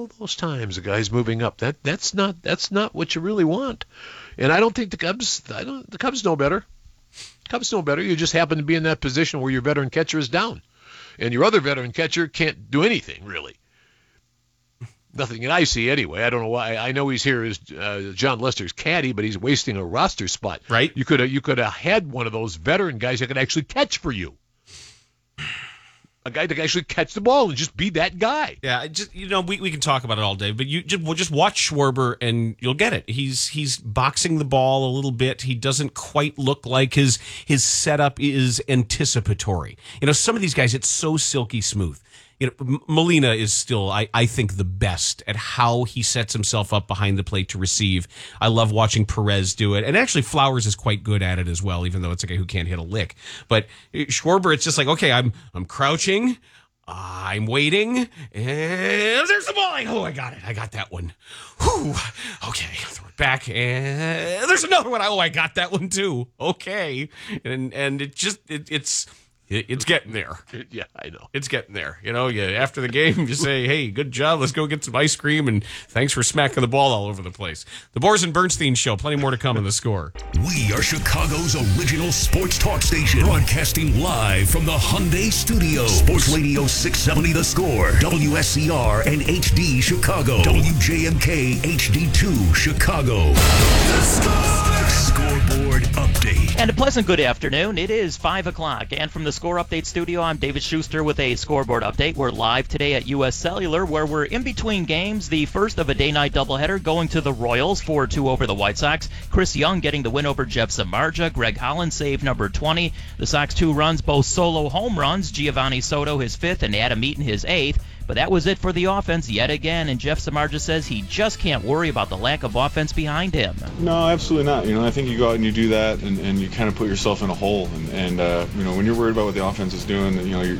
all those times the guy's moving up. That's not what you really want. And I don't think the Cubs know better. Cubs know better. You just happen to be in that position where your veteran catcher is down, and your other veteran catcher can't do anything really. Nothing that I see anyway. I don't know why. I know he's here as John Lester's caddy, but he's wasting a roster spot. Right. You could have had one of those veteran guys that could actually catch for you. A guy that can actually catch the ball and just be that guy. Yeah, we can talk about it all day, but we'll just watch Schwarber and you'll get it. He's boxing the ball a little bit. He doesn't quite look like his setup is anticipatory. Some of these guys, it's so silky smooth. Molina is still, I think, the best at how he sets himself up behind the plate to receive. I love watching Perez do it. And actually, Flowers is quite good at it as well, even though it's a guy who can't hit a lick. But Schwarber, it's just like, okay, I'm crouching, I'm waiting, and there's the ball. I got it. I got that one. Whew. Okay, throw it back, and there's another one. I got that one too. Okay. And it's getting there. Yeah, I know. It's getting there. After the game, you say, hey, good job. Let's go get some ice cream, and thanks for smacking the ball all over the place. The Boers and Bernstein Show. Plenty more to come in The Score. We are Chicago's original sports talk station, broadcasting live from the Hyundai Studios. Sports Radio 670 The Score, WSCR and HD Chicago, WJMK HD2 Chicago. The Score! Scoreboard update. And a pleasant good afternoon. It is 5 o'clock, and from the Score Update studio, I'm David Schuster with a scoreboard update. We're live today at U.S. Cellular, where we're in between games. The first of a day-night doubleheader going to the Royals, 4-2 over the White Sox. Chris Young getting the win over Jeff Samardzija. Greg Holland save number 20. The Sox 2 runs, both solo home runs. Giovanni Soto his 5th and Adam Eaton his 8th. But that was it for the offense yet again, and Jeff Samardzija says he just can't worry about the lack of offense behind him. No, absolutely not. I think you go out and you do that, and you kind of put yourself in a hole. And when you're worried about what the offense is doing, you're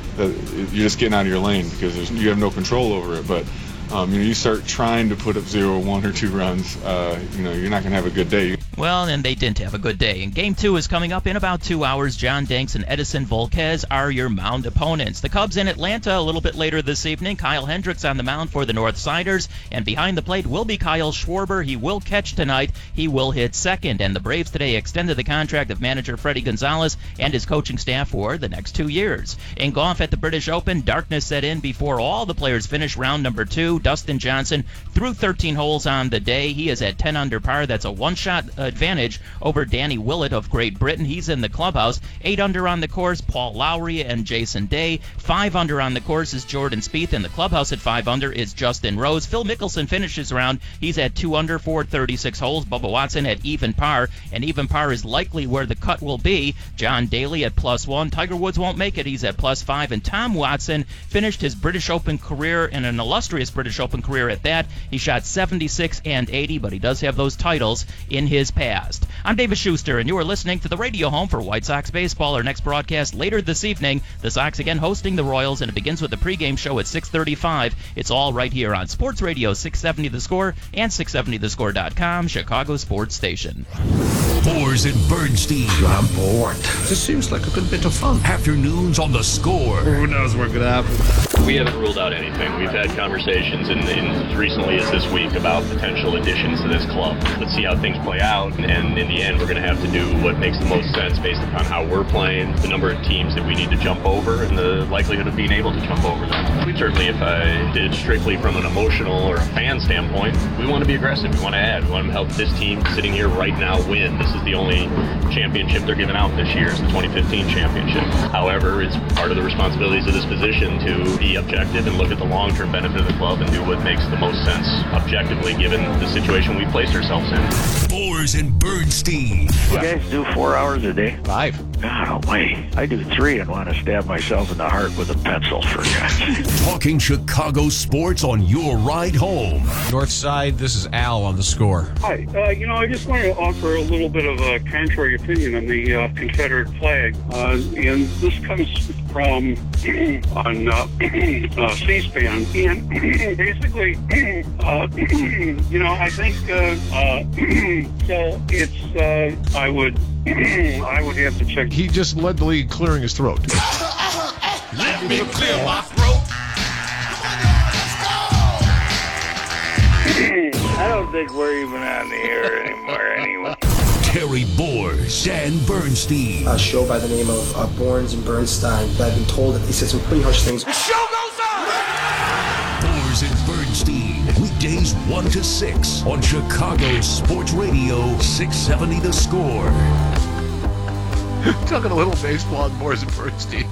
just getting out of your lane because you have no control over it. But you start trying to put up 0, 1, or 2 runs, you're not going to have a good day. Well, and they didn't have a good day. And Game 2 is coming up in about 2 hours. John Danks and Edison Volquez are your mound opponents. The Cubs in Atlanta a little bit later this evening. Kyle Hendricks on the mound for the Northsiders. And behind the plate will be Kyle Schwarber. He will catch tonight. He will hit second. And the Braves today extended the contract of manager Freddie Gonzalez and his coaching staff for the next 2 years. In golf at the British Open, darkness set in before all the players finished round number 2. Dustin Johnson threw 13 holes on the day. He is at 10 under par. That's a one-shot advantage over Danny Willett of Great Britain. He's in the clubhouse. 8 under on the course, Paul Lowry and Jason Day. 5 under on the course is Jordan Spieth. In the clubhouse at 5 under is Justin Rose. Phil Mickelson finishes round. He's at 2 under for 36 holes. Bubba Watson at even par, and even par is likely where the cut will be. John Daly at +1. Tiger Woods won't make it. He's at +5. And Tom Watson finished his British Open career, and an illustrious British Open career at that. He shot 76 and 80, but he does have those titles in his past. I'm David Schuster, and you are listening to the radio home for White Sox baseball. Our next broadcast later this evening, the Sox again hosting the Royals, and it begins with the pregame show at 6:35. It's all right here on Sports Radio 670 The Score and 670thescore.com, Chicago sports station. Boers and Bernstein. I'm bored. This seems like a good bit of fun. Afternoons on The Score. Who knows what could happen? We haven't ruled out anything. We've had conversations in as recently as this week about potential additions to this club. Let's see how things play out, and in the end, we're going to have to do what makes the most sense based upon how we're playing, the number of teams that we need to jump over, and the likelihood of being able to jump over them. We certainly, if I did strictly from an emotional or a fan standpoint, we want to be aggressive. We want to add. We want to help this team sitting here right now win. This is the only championship they're giving out this year. It's the 2015 championship. However, it's part of the responsibilities of this position to be objective and look at the long-term benefit of the club and do what makes the most sense objectively given the situation we've placed ourselves in. Boers and Bernstein. You guys do 4 hours a day? 5. God almighty. I do 3 and want to stab myself in the heart with a pencil, for God's sake. Talking Chicago sports on your ride home. North Side, this is Al on The Score. Hi. I just wanted to offer a little bit of a contrary opinion on the Confederate flag. And this comes from on C-SPAN. And basically, I think so it's I would have to check. He just led the league clearing his throat. Let me clear my throat. don't think we're even on the air anymore anyway. Terry Boers, Dan Bernstein. A show by the name of Borns and Bernstein. I've been told that they said some pretty harsh things. The show goes on! Boers and Bernstein, weekdays 1 to 6 on Chicago Sports Radio 670 The Score. Talking a little baseball on Boers and Bernstein.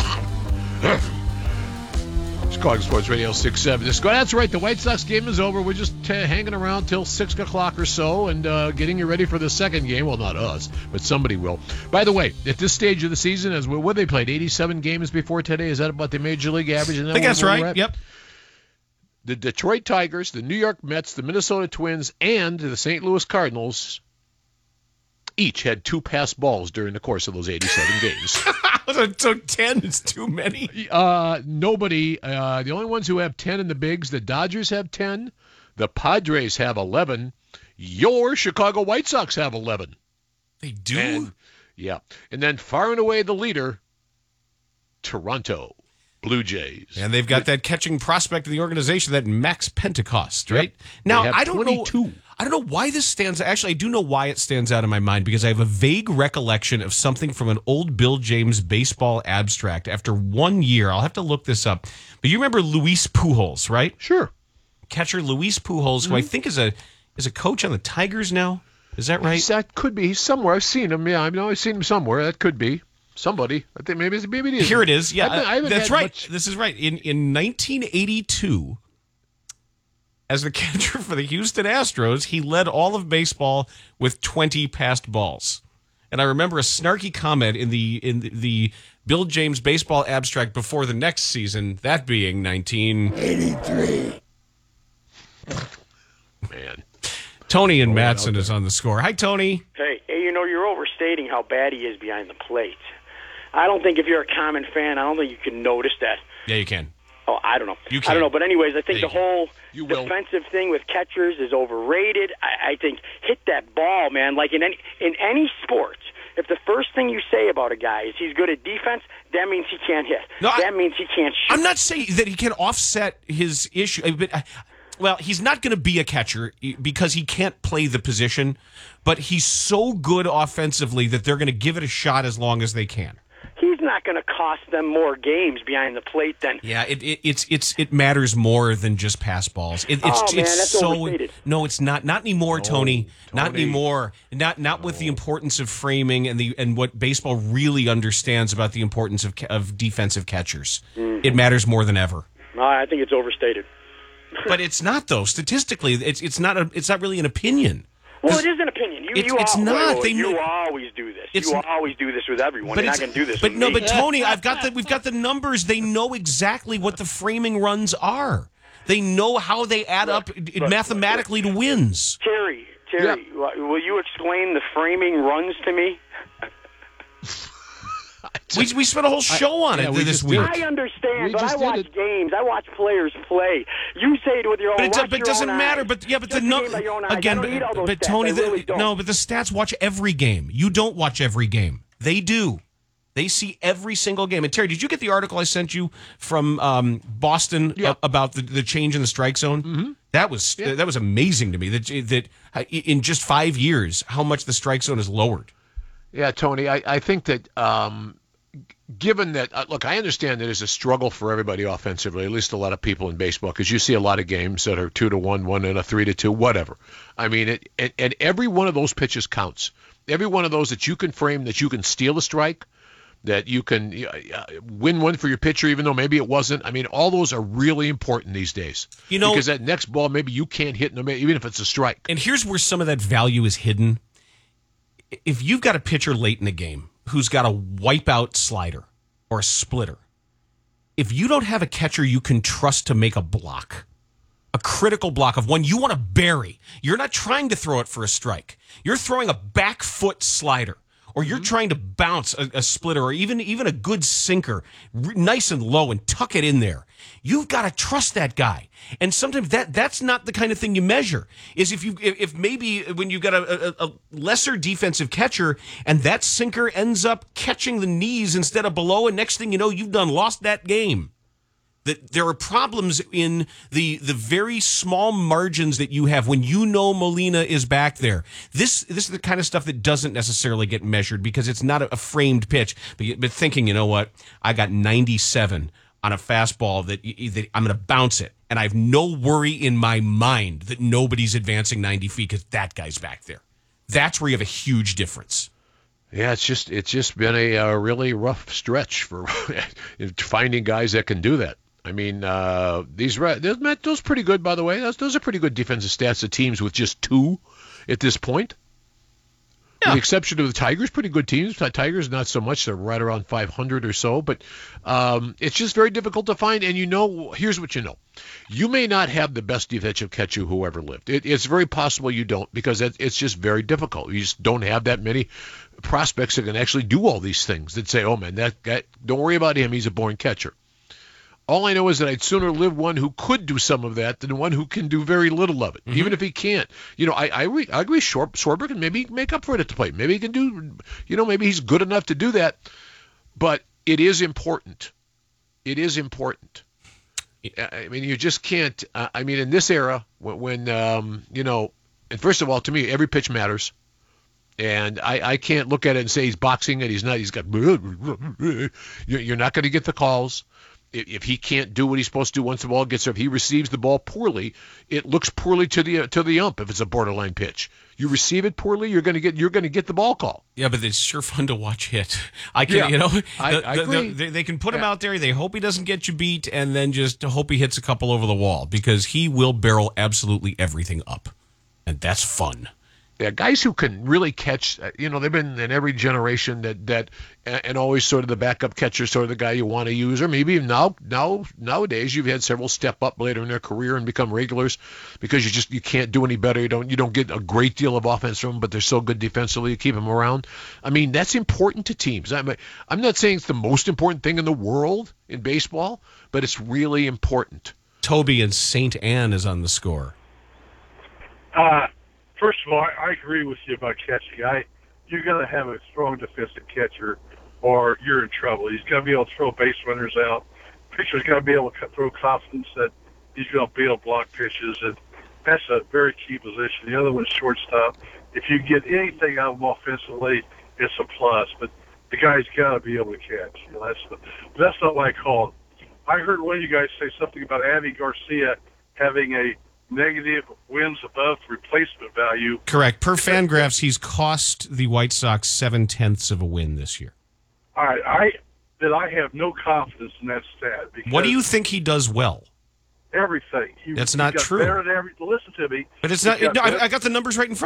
Chicago Sports Radio 670 The Score. That's right, the White Sox game is over. We're just hanging around till 6 o'clock or so and getting you ready for the second game. Well, not us, but somebody will. By the way, at this stage of the season, as what they played, 87 games before today. Is that about the Major League average? I think that's right. Yep. The Detroit Tigers, the New York Mets, the Minnesota Twins, and the St. Louis Cardinals each had 2 passed balls during the course of those 87 games. So 10 is too many? Nobody. The only ones who have 10 in the bigs, the Dodgers have 10. The Padres have 11. Your Chicago White Sox have 11. They do? And then far and away the leader, Toronto Blue Jays. And they've got that catching prospect in the organization, that Max Pentecost, right? Yep. Now, I don't 22. know. I don't know why this stands. Actually, I do know why it stands out in my mind, because I have a vague recollection of something from an old Bill James baseball abstract. After 1 year, I'll have to look this up. But you remember Luis Pujols, right? Sure. Catcher Luis Pujols, who I think is a coach on the Tigers now. Is that right? That could be. He's somewhere. I've seen him. Yeah, I know I've seen him somewhere. That could be. Somebody. I think maybe it is. Here it is. Yeah, I haven't that's had right. much- This is right. In 1982, as the catcher for the Houston Astros, he led all of baseball with 20 passed balls. And I remember a snarky comment in the Bill James baseball abstract before the next season, that being 1983. Man. Tony and Matson is on the score. Hi, Tony. Hey, you're overstating how bad he is behind the plate. I don't think if you're a common fan, I don't think you can notice that. Yeah, you can. Oh, I don't know. You can. I don't know. But anyways, I think Yeah, the whole You will. defensive thing with catchers is overrated. I think hit that ball, man. Like in any sport, if the first thing you say about a guy is he's good at defense, that means he can't hit. That means he can't shoot. I'm not saying that he can offset his issue. Well, he's not going to be a catcher because he can't play the position, but he's so good offensively that they're going to give it a shot as long as they can. He's not going to cost them more games behind the plate than. Yeah, it matters more than just pass balls. That's so overstated. No, it's not. Not anymore, Tony. Not anymore. Not with the importance of framing and what baseball really understands about the importance of defensive catchers. Mm-hmm. It matters more than ever. I think it's overstated. But it's not, though. Statistically, it's not really an opinion. Well, it is an opinion. It's not. You always do this. You always do this with everyone. You're not going to do this with me. But Tony, we've got the numbers. They know exactly what the framing runs are. They know how they add up mathematically to wins. Terry, will you explain the framing runs to me? We spent a whole show on it this week. I understand, but I watch games. I watch players play. You say it with your own. But it doesn't matter. But the number again. But Tony, but the stats watch every game. You don't watch every game. They do. They see every single game. And Terry, did you get the article I sent you from Boston about the change in the strike zone? Mm-hmm. That was amazing to me. That in just 5 years, how much the strike zone has lowered. Yeah, Tony, I think that given that, look, I understand that it's a struggle for everybody offensively, at least a lot of people in baseball, because you see a lot of games that are 2-1, 1 and a 3-2, whatever. I mean, and every one of those pitches counts. Every one of those that you can frame, that you can steal a strike, that you can win one for your pitcher, even though maybe it wasn't. I mean, all those are really important these days. Because that next ball, maybe you can't hit, even if it's a strike. And here's where some of that value is hidden. If you've got a pitcher late in the game who's got a wipeout slider or a splitter, if you don't have a catcher you can trust to make a block, a critical block of one you want to bury, you're not trying to throw it for a strike. You're throwing a back foot slider, or you're trying to bounce a splitter, or even a good sinker, nice and low, and tuck it in there. You've got to trust that guy. And sometimes that's not the kind of thing you measure. Is if maybe when you've got a lesser defensive catcher and that sinker ends up catching the knees instead of below, and next thing you know, you've lost that game. that there are problems in the very small margins that you have when you know Molina is back there. This is the kind of stuff that doesn't necessarily get measured because it's not a framed pitch. But thinking, you know what, I got 97 on a fastball that I'm going to bounce it, and I have no worry in my mind that nobody's advancing 90 feet because that guy's back there. That's where you have a huge difference. Yeah, it's just been a really rough stretch for finding guys that can do that. I mean, those pretty good, by the way. Those are pretty good defensive stats of teams with just 2 at this point. Yeah. With the exception of the Tigers, pretty good teams. The Tigers, not so much. They're right around 500 or so. But it's just very difficult to find. And here's what you know. You may not have the best defensive catcher who ever lived. It's very possible you don't because it's just very difficult. You just don't have that many prospects that can actually do all these things that say, oh, man, that guy, don't worry about him. He's a born catcher. All I know is that I'd sooner live one who could do some of that than one who can do very little of it, even if he can't. I agree. Schwarber can maybe make up for it at the plate. Maybe he can do, maybe he's good enough to do that. But it is important. It is important. I mean, you just can't. In this era, when and first of all, to me, every pitch matters. And I can't look at it and say he's boxing it. He's not. He's got. You're not going to get the calls. If he can't do what he's supposed to do once the ball gets there, if he receives the ball poorly, it looks poorly to the ump. If it's a borderline pitch, you receive it poorly, you're going to get the ball call. Yeah, but it's sure fun to watch hit. I agree. They can put him out there. They hope he doesn't get you beat, and then just hope he hits a couple over the wall because he will barrel absolutely everything up, and that's fun. Yeah, guys who can really catch, they've been in every generation that and always sort of the backup catcher, sort of the guy you want to use, or maybe nowadays you've had several step up later in their career and become regulars because you can't do any better. You don't get a great deal of offense from them, but they're so good defensively, you keep them around. I mean, that's important to teams. I'm not saying it's the most important thing in the world in baseball, but it's really important. Toby in St. Anne is on the score. First of all, I agree with you about catching. You got to have a strong defensive catcher, or you're in trouble. He's got to be able to throw base runners out. Pitcher's got to be able to throw confidence that he's going to be able to block pitches, and that's a very key position. The other one's shortstop. If you get anything out of him offensively, it's a plus. But the guy's got to be able to catch. That's not what I call it. I heard one of you guys say something about Avi Garcia having a negative wins above replacement value. Correct. Per Fangraphs, he's cost the White Sox 0.7 of a win this year. All right. I have no confidence in that stat. What do you think he does well? Everything. That's not true. Listen to me. But it's not. I got the numbers right in front of me.